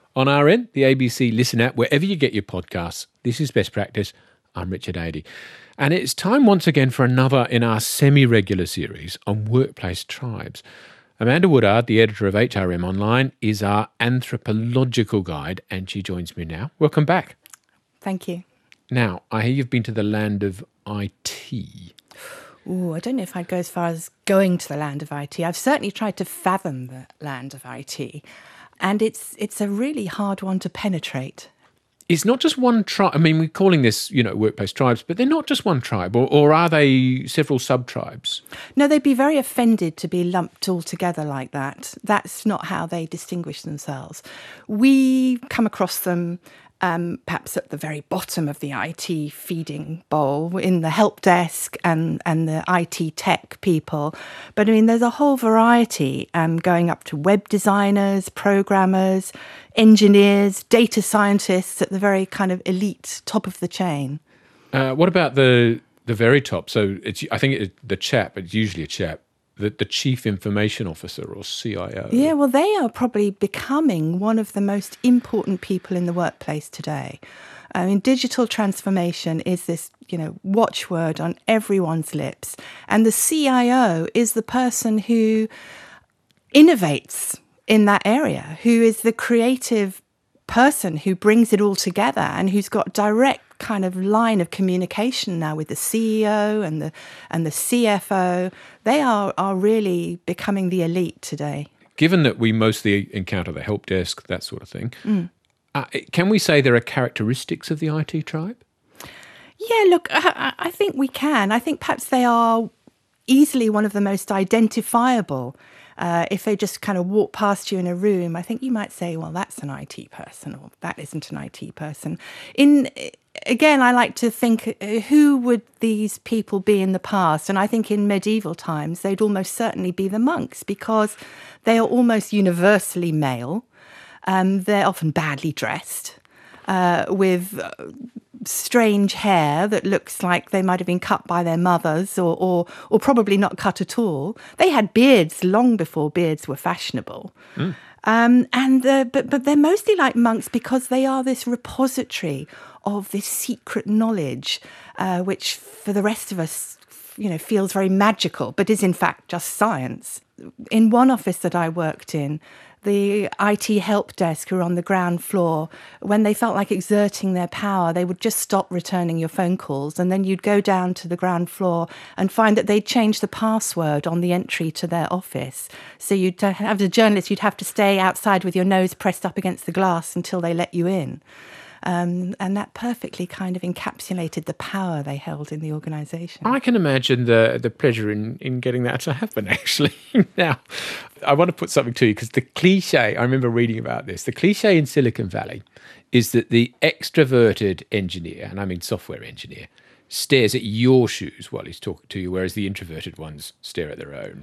On our end, the ABC Listen app, wherever you get your podcasts. This is Best Practice. I'm Richard Adey. And it's time once again for another in our semi-regular series on workplace tribes. Amanda Woodard, the editor of HRM Online, is our anthropological guide, and she joins me now. Welcome back. Thank you. Now, I hear you've been to the land of IT. Ooh, I don't know if I'd go as far as going to the land of IT. I've certainly tried to fathom the land of IT, and it's a really hard one to penetrate. It's not just one tribe. I mean, we're calling this, workplace tribes, but they're not just one tribe, or are they several sub-tribes? No, they'd be very offended to be lumped all together like that. That's not how they distinguish themselves. We come across them perhaps at the very bottom of the IT feeding bowl, in the help desk and the IT tech people. But I mean, there's a whole variety going up to web designers, programmers, engineers, data scientists at the very kind of elite top of the chain. What about the very top? So it's usually a chap, the Chief Information Officer or CIO. Yeah, well, they are probably becoming one of the most important people in the workplace today. I mean, digital transformation is this, watchword on everyone's lips. And the CIO is the person who innovates in that area, who is the creative person who brings it all together and who's got direct kind of line of communication now with the CEO and the CFO. They are really becoming the elite today. Given that we mostly encounter the help desk, that sort of thing, can we say there are characteristics of the IT tribe? Yeah, look, I think we can. I think perhaps they are easily one of the most identifiable. If they just kind of walk past you in a room, I think you might say, well, that's an IT person, or that isn't an IT person. Again, I like to think, who would these people be in the past? And I think in medieval times, they'd almost certainly be the monks, because they are almost universally male. They're often badly dressed, with strange hair that looks like they might have been cut by their mothers, or probably not cut at all. They had beards long before beards were fashionable. But they're mostly like monks because they are this repository of this secret knowledge, which for the rest of us, feels very magical, but is in fact just science. In one office that I worked in, the IT help desk who were on the ground floor, when they felt like exerting their power, they would just stop returning your phone calls. And then you'd go down to the ground floor and find that they'd changed the password on the entry to their office. So you'd have, as a journalist, you'd have to stay outside with your nose pressed up against the glass until they let you in. And that perfectly kind of encapsulated the power they held in the organisation. I can imagine the pleasure in getting that to happen, actually. Now, I want to put something to you, because the cliche, I remember reading about this, the cliche in Silicon Valley is that the extroverted engineer, and I mean software engineer, stares at your shoes while he's talking to you, whereas the introverted ones stare at their own.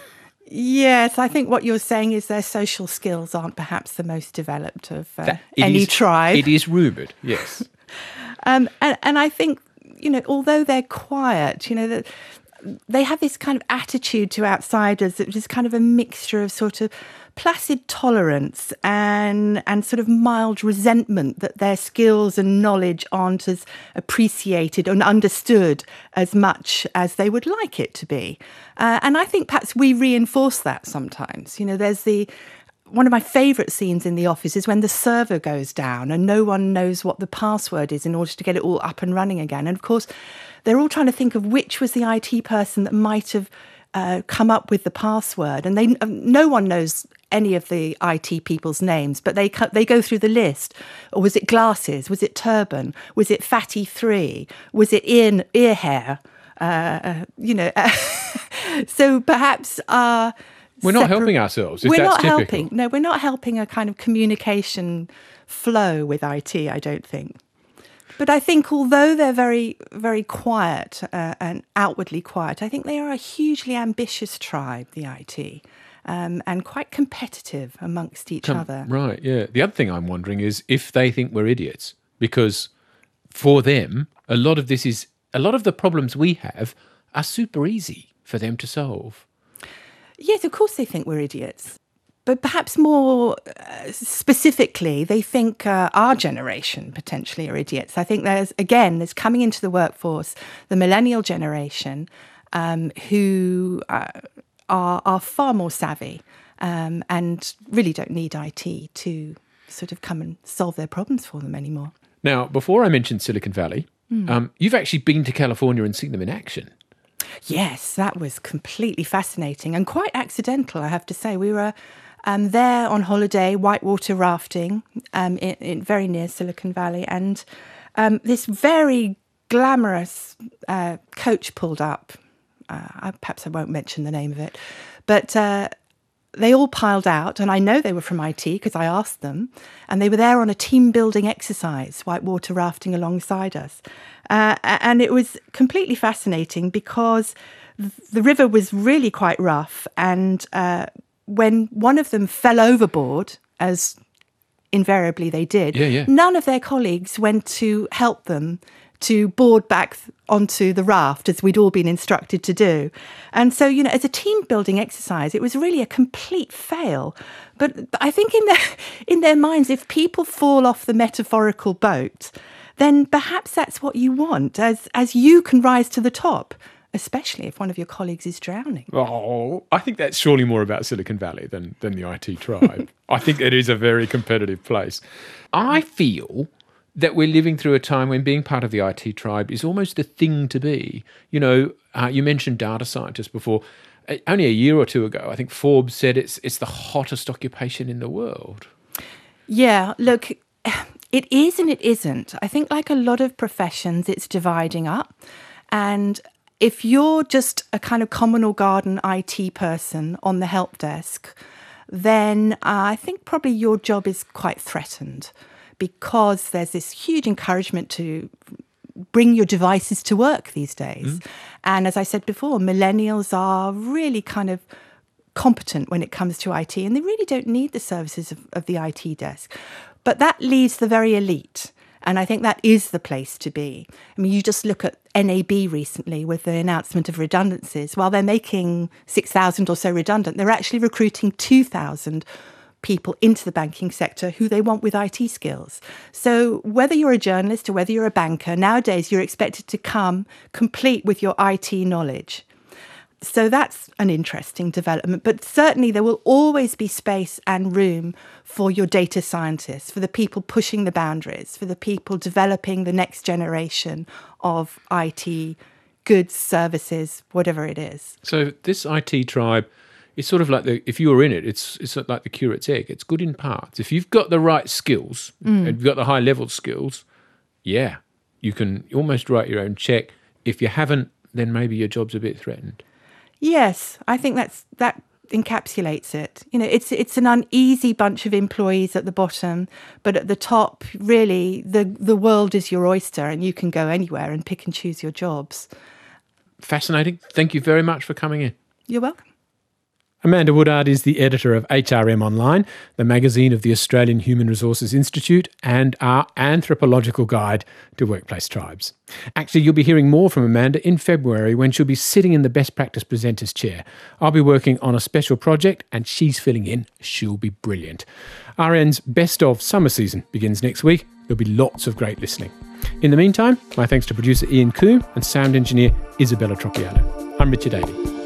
Yes, I think what you're saying is their social skills aren't perhaps the most developed of any tribe. It is rumoured, yes. And I think, although they're quiet, they have this kind of attitude to outsiders, which is kind of a mixture of sort of placid tolerance and sort of mild resentment that their skills and knowledge aren't as appreciated and understood as much as they would like it to be. And I think perhaps we reinforce that sometimes. There's one of my favourite scenes in The Office is when the server goes down and no one knows what the password is in order to get it all up and running again. And of course, they're all trying to think of which was the IT person that might have come up with the password. And no one knows any of the IT people's names, but they go through the list. Or was it glasses? Was it turban? Was it fatty 3? Was it ear hair? So perhaps we're not helping ourselves. We're that's not typical. helping. No, we're not helping a kind of communication flow with IT, I don't think. But I think although they're very, very quiet and outwardly quiet, I think they are a hugely ambitious tribe, the IT, and quite competitive amongst each other. Right, yeah. The other thing I'm wondering is if they think we're idiots, because for them, a lot of the problems we have are super easy for them to solve. Yes, of course they think we're idiots. But perhaps more specifically, they think our generation potentially are idiots. I think there's coming into the workforce the millennial generation who are far more savvy and really don't need IT to sort of come and solve their problems for them anymore. Now, before I mentioned Silicon Valley, you've actually been to California and seen them in action. Yes, that was completely fascinating and quite accidental, I have to say. We were there on holiday, whitewater rafting, in very near Silicon Valley, and this very glamorous coach pulled up. Perhaps I won't mention the name of it, but they all piled out, and I know they were from IT because I asked them, and they were there on a team-building exercise, whitewater rafting alongside us. And it was completely fascinating because the river was really quite rough, and when one of them fell overboard, as invariably they did, none of their colleagues went to help them to board back onto the raft as we'd all been instructed to do. And so, as a team-building exercise, it was really a complete fail. But I think in their minds, if people fall off the metaphorical boat, then perhaps that's what you want, as you can rise to the top, especially if one of your colleagues is drowning. Oh, I think that's surely more about Silicon Valley than the IT tribe. I think it is a very competitive place. I feel that we're living through a time when being part of the IT tribe is almost the thing to be. You mentioned data scientists before. Only a year or two ago, I think Forbes said it's the hottest occupation in the world. Yeah, look, it is and it isn't. I think like a lot of professions, it's dividing up. And if you're just a kind of common or garden IT person on the help desk, then I think probably your job is quite threatened, because there's this huge encouragement to bring your devices to work these days. And as I said before, millennials are really kind of competent when it comes to IT, and they really don't need the services of the IT desk. But that leaves the very elite. And I think that is the place to be. I mean, you just look at NAB recently with the announcement of redundancies. While they're making 6,000 or so redundant, they're actually recruiting 2,000 people into the banking sector who they want with IT skills. So whether you're a journalist or whether you're a banker, nowadays you're expected to come complete with your IT knowledge. So that's an interesting development. But certainly there will always be space and room for your data scientists, for the people pushing the boundaries, for the people developing the next generation of IT goods, services, whatever it is. So this IT tribe, it's sort of like if you were in it, it's like the curate's egg. It's good in parts. If you've got the right skills and you've got the high level skills, you can almost write your own check. If you haven't, then maybe your job's a bit threatened. Yes, I think that encapsulates it. It's an uneasy bunch of employees at the bottom, but at the top, really, the world is your oyster, and you can go anywhere and pick and choose your jobs. Fascinating. Thank you very much for coming in. You're welcome. Amanda Woodard is the editor of HRM Online, the magazine of the Australian Human Resources Institute, and our anthropological guide to workplace tribes. Actually, you'll be hearing more from Amanda in February when she'll be sitting in the Best Practice Presenters chair. I'll be working on a special project and she's filling in. She'll be brilliant. RN's Best of Summer Season begins next week. There'll be lots of great listening. In the meantime, my thanks to producer Ian Coombe and sound engineer Isabella Troppiano. I'm Richard Davey.